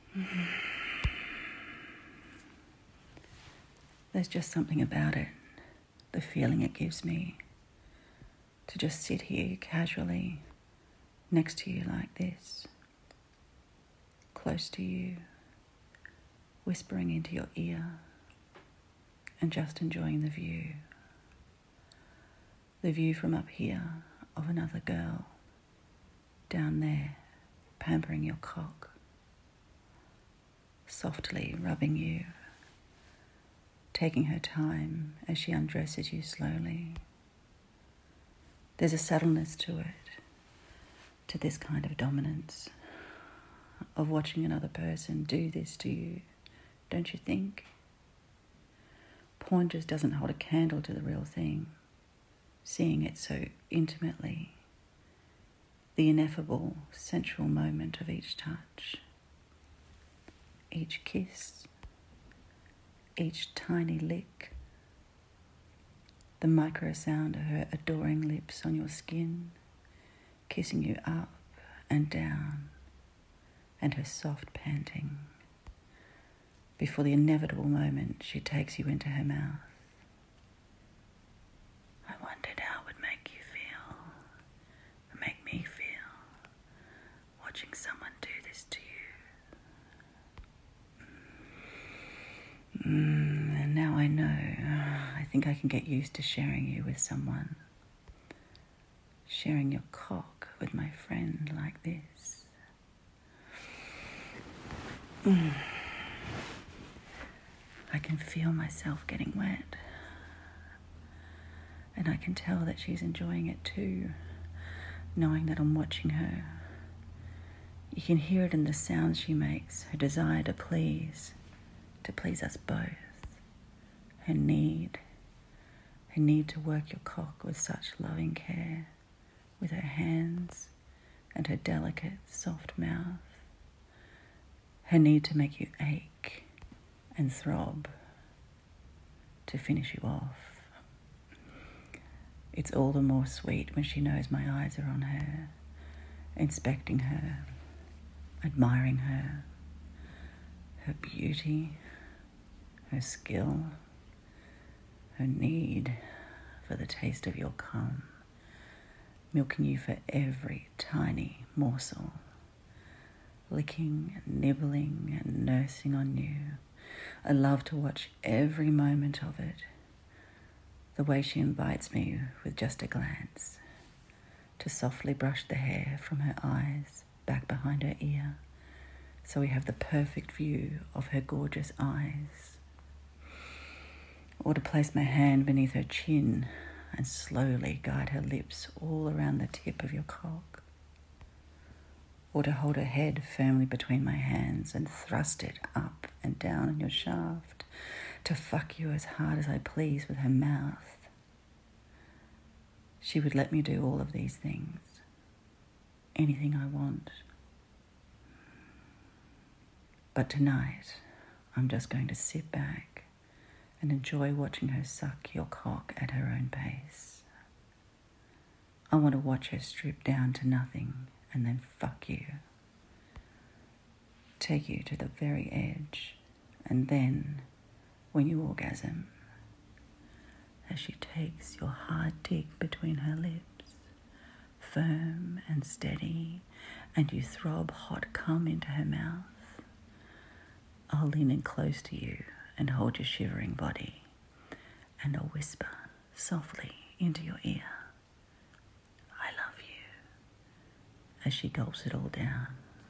There's just something about it, the feeling it gives me to just sit here casually next to you like this, close to you, whispering into your ear and just enjoying the view. The view from up here of another girl down there pampering your cock, softly rubbing you, taking her time as she undresses you slowly. There's a subtleness to it, to this kind of dominance, of watching another person do this to you, don't you think? Porn just doesn't hold a candle to the real thing, seeing it so intimately, the ineffable, sensual moment of each touch, each kiss, each tiny lick, the micro sound of her adoring lips on your skin, kissing you up and down, and her soft panting, before the inevitable moment she takes you into her mouth. I wondered how it would make you feel, make me feel, watching someone do this to you. And now I know. I think I can get used to sharing you with someone. Sharing your cock with my friend like this. I can feel myself getting wet. And I can tell that she's enjoying it too, knowing that I'm watching her. You can hear it in the sounds she makes, her desire to please us both. Her need to work your cock with such loving care, with her hands and her delicate, soft mouth. Her need to make you ache and throb, to finish you off. It's all the more sweet when she knows my eyes are on her, inspecting her, admiring her, her beauty, her skill, her need for the taste of your cum, milking you for every tiny morsel, licking and nibbling and nursing on you. I love to watch every moment of it, the way she invites me with just a glance, to softly brush the hair from her eyes back behind her ear, so we have the perfect view of her gorgeous eyes. Or to place my hand beneath her chin and slowly guide her lips all around the tip of your cock. Or to hold her head firmly between my hands and thrust it up and down on your shaft, to fuck you as hard as I please with her mouth. She would let me do all of these things, anything I want. But tonight, I'm just going to sit back and enjoy watching her suck your cock at her own pace. I want to watch her strip down to nothing and then fuck you. Take you to the very edge, and then, when you orgasm, as she takes your hard dick between her lips, firm and steady, and you throb hot cum into her mouth, I'll lean in close to you and hold your shivering body, and I'll whisper softly into your ear, I love you, as she gulps it all down.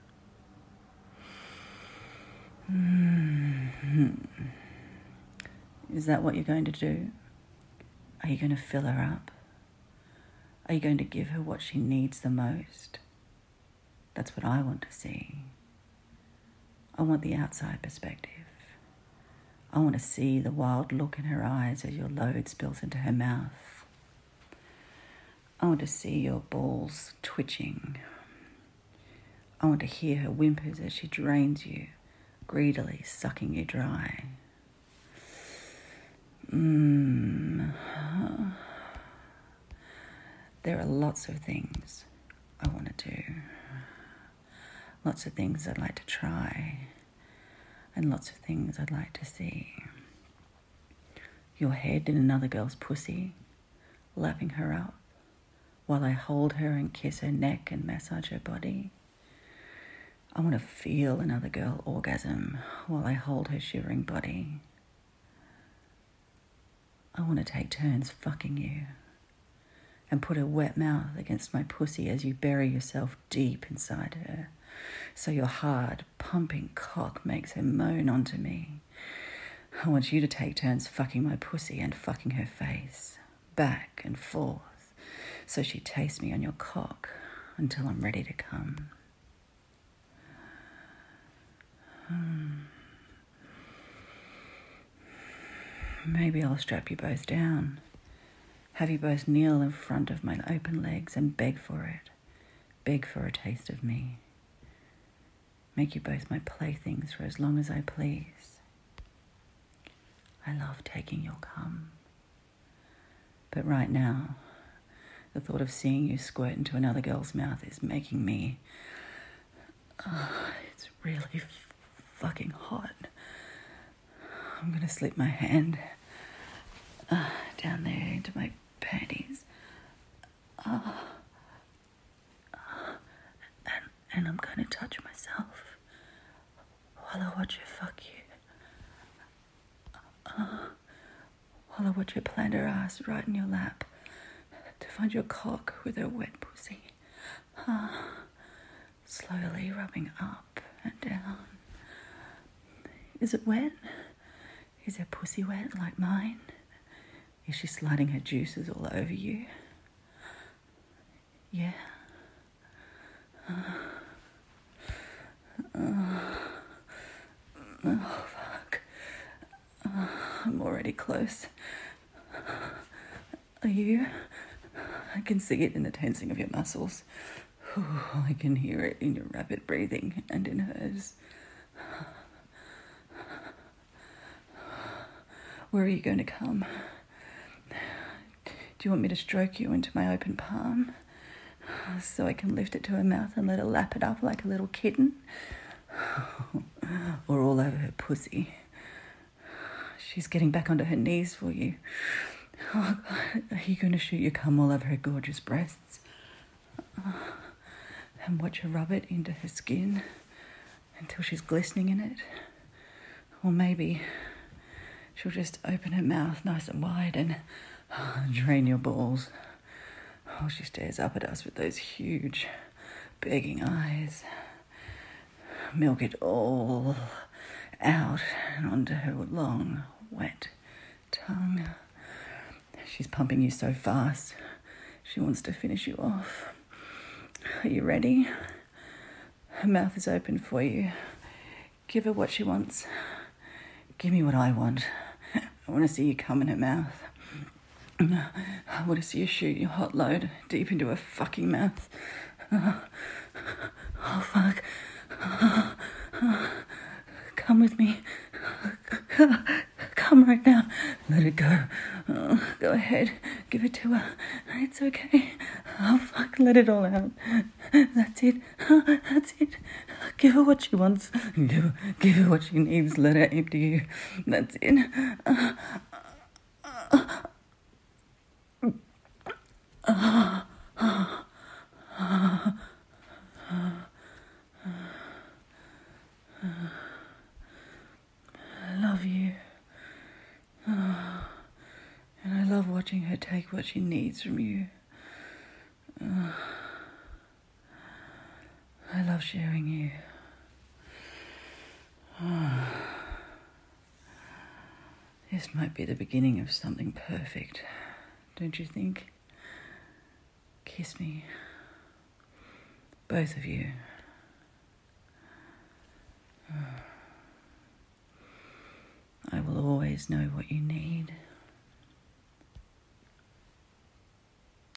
Is that what you're going to do? Are you going to fill her up? Are you going to give her what she needs the most? That's what I want to see. I want the outside perspective. I want to see the wild look in her eyes as your load spills into her mouth. I want to see your balls twitching. I want to hear her whimpers as she drains you, greedily sucking you dry. There are lots of things I want to do. Lots of things I'd like to try and lots of things I'd like to see. Your head in another girl's pussy, lapping her up, while I hold her and kiss her neck and massage her body. I want to feel another girl orgasm while I hold her shivering body. I want to take turns fucking you and put a wet mouth against my pussy as you bury yourself deep inside her, so your hard, pumping cock makes her moan onto me. I want you to take turns fucking my pussy and fucking her face, back and forth, so she tastes me on your cock until I'm ready to come. Maybe I'll strap you both down, have you both kneel in front of my open legs and beg for it, beg for a taste of me. Make you both my playthings for as long as I please. I love taking your cum. But right now, the thought of seeing you squirt into another girl's mouth is making me... it's really fucking hot. I'm gonna slip my hand down there into my panties. And I'm gonna touch myself while I watch her fuck you. While I watch her plant her ass right in your lap to find your cock with her wet pussy. Slowly rubbing up and down. Is it wet? Is her pussy wet like mine? Is she sliding her juices all over you? Yeah. Oh, fuck. I'm already close. Are you? I can see it in the tensing of your muscles. I can hear it in your rapid breathing and in hers. Where are you going to come? Do you want me to stroke you into my open palm so I can lift it to her mouth and let her lap it up like a little kitten? Or all over her pussy? She's getting back onto her knees for you. Oh, God. Are you going to shoot your cum all over her gorgeous breasts? And watch her rub it into her skin until she's glistening in it? Or maybe she'll just open her mouth nice and wide and drain your balls while she stares up at us with those huge, begging eyes. Milk it all out and onto her long, wet tongue. She's pumping you so fast, she wants to finish you off. Are you ready? Her mouth is open for you. Give her what she wants. Give me what I want. I want to see you come in her mouth. I want to see you shoot your hot load deep into her fucking mouth. Oh, fuck. Come with me. Come right now. Let it go. Go ahead. Give it to her. It's okay. Oh, fuck. Let it all out. That's it. That's it. Give her what she wants. Give her what she needs. Let her empty you. That's it. I love you. And I love watching her take what she needs from you. I love sharing you. This might be the beginning of something perfect, don't you think? Kiss me. Both of you. I will always know what you need.